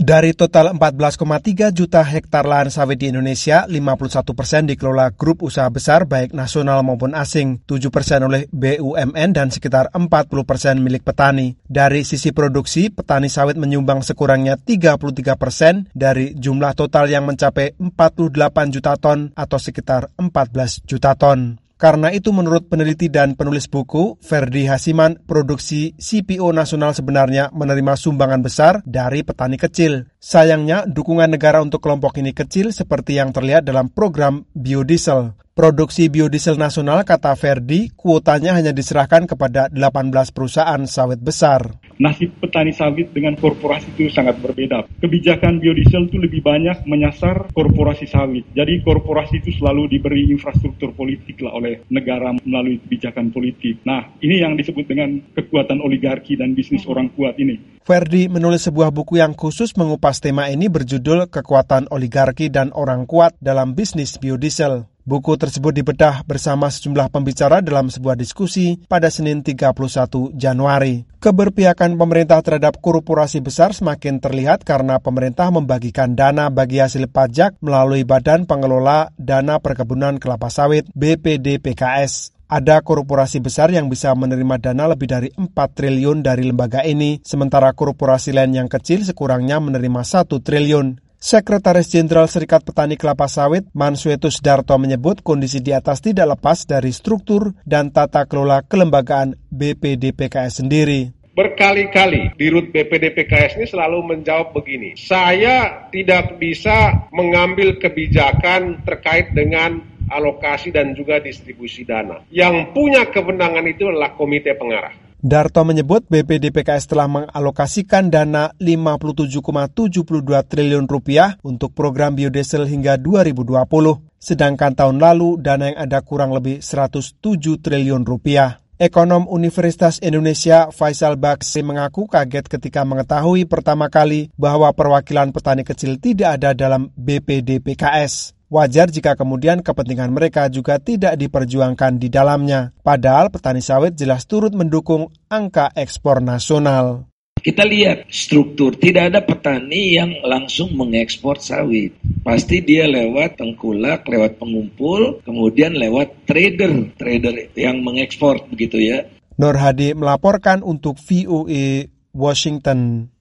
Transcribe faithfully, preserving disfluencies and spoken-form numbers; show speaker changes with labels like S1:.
S1: Dari total empat belas koma tiga juta hektar lahan sawit di Indonesia, lima puluh satu persen dikelola grup usaha besar baik nasional maupun asing, tujuh persen oleh B U M N dan sekitar empat puluh persen milik petani. Dari sisi produksi, petani sawit menyumbang sekurangnya tiga puluh tiga persen dari jumlah total yang mencapai empat puluh delapan juta ton atau sekitar empat belas juta ton. Karena itu menurut peneliti dan penulis buku, Ferdi Hasiman, produksi C P O nasional sebenarnya menerima sumbangan besar dari petani kecil. Sayangnya, dukungan negara untuk kelompok ini kecil seperti yang terlihat dalam program biodiesel. Produksi biodiesel nasional, kata Ferdi, kuotanya hanya diserahkan kepada delapan belas perusahaan sawit besar.
S2: Nasib petani sawit dengan korporasi itu sangat berbeda. Kebijakan biodiesel itu lebih banyak menyasar korporasi sawit. Jadi korporasi itu selalu diberi infrastruktur politik lah oleh negara melalui kebijakan politik. Nah, ini yang disebut dengan kekuatan oligarki dan bisnis orang kuat ini.
S1: Ferdi menulis sebuah buku yang khusus mengupas tema ini berjudul Kekuatan Oligarki dan Orang Kuat dalam Bisnis Biodiesel. Buku tersebut dibedah bersama sejumlah pembicara dalam sebuah diskusi pada Senin tiga puluh satu Januari. Keberpihakan pemerintah terhadap korporasi besar semakin terlihat karena pemerintah membagikan dana bagi hasil pajak melalui Badan Pengelola Dana Perkebunan Kelapa Sawit B P D P K S. Ada korporasi besar yang bisa menerima dana lebih dari empat triliun dari lembaga ini, sementara korporasi lain yang kecil sekurangnya menerima satu triliun. Sekretaris Jenderal Serikat Petani Kelapa Sawit, Mansuetus Darto menyebut kondisi di atas tidak lepas dari struktur dan tata kelola kelembagaan B P D P K S sendiri.
S3: Berkali-kali Dirut B P D P K S ini selalu menjawab begini, saya tidak bisa mengambil kebijakan terkait dengan alokasi dan juga distribusi dana. Yang punya kewenangan itu adalah komite pengarah.
S1: Darto menyebut B P D P K S telah mengalokasikan dana lima puluh tujuh koma tujuh dua triliun rupiah untuk program biodiesel hingga dua ribu dua puluh. Sedangkan tahun lalu dana yang ada kurang lebih seratus tujuh triliun rupiah. Ekonom Universitas Indonesia Faisal Baksi mengaku kaget ketika mengetahui pertama kali bahwa perwakilan petani kecil tidak ada dalam B P D P K S. Wajar jika kemudian kepentingan mereka juga tidak diperjuangkan di dalamnya. Padahal petani sawit jelas turut mendukung angka ekspor nasional.
S4: Kita lihat struktur, tidak ada petani yang langsung mengekspor sawit. Pasti dia lewat tengkulak, lewat pengumpul, kemudian lewat trader, trader yang mengekspor begitu ya.
S1: Nur Hadi melaporkan untuk V O A Washington.